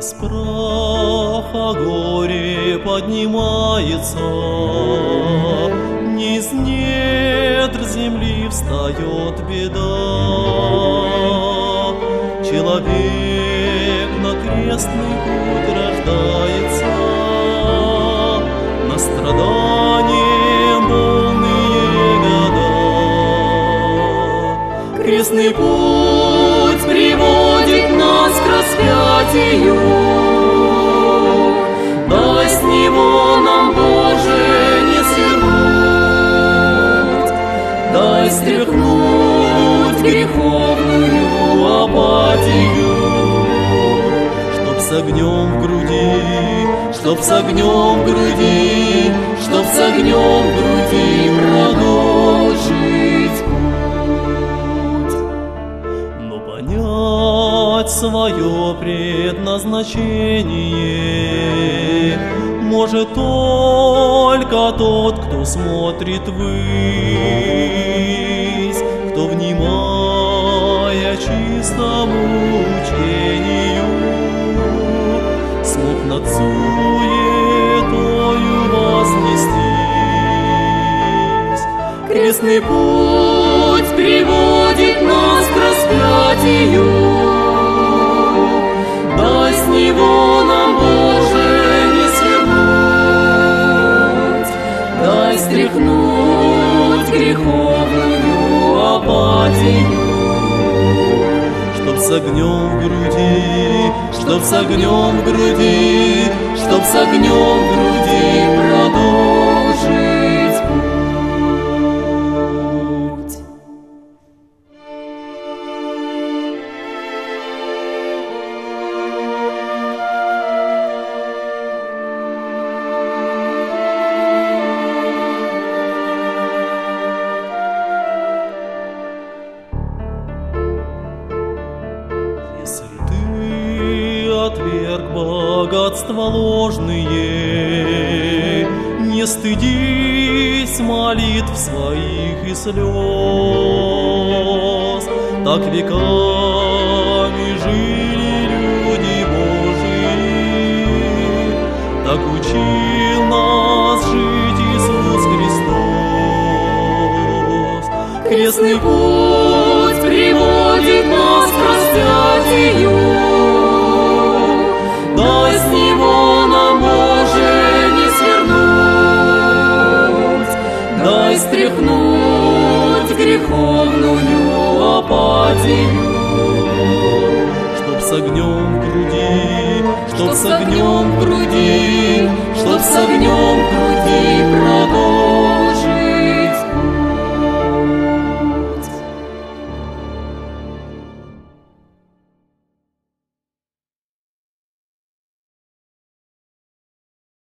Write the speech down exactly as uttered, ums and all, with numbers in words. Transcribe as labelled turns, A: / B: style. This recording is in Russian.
A: Из праха горе поднимается, не из недр земли встает беда. Человек на крестный путь рождается, на страдания полные года. Крестный путь приводит нас к распятию, дай с него нам, Боже, не свернуть, дай стряхнуть греховную апатию, чтоб с огнем в груди, чтоб с огнем в груди, чтоб с огнем в груди продолжить путь. Но понять свое предназначение может только тот, кто смотрит ввысь, кто, внимая чистому учению, смог над суетою вознестись. Крестный путь приводит нас к распятию, дай с него нам, Боже, не свернуть, дай стряхнуть греховную апатию, чтоб с огнем в груди, чтоб с огнем в груди, чтоб с огнем в груди продолжить путь. Если ты отверг богатства ложные, не стыдись молитв своих и слез. Так веками жили люди Божии, так учил нас жить Иисус Христос. Крестный путь приводит нас к распятию, дай с него нам, Боже, не свернуть, дай стряхнуть греховную апатию, чтоб с огнем в груди, чтоб с огнем в груди, чтоб с огнем в груди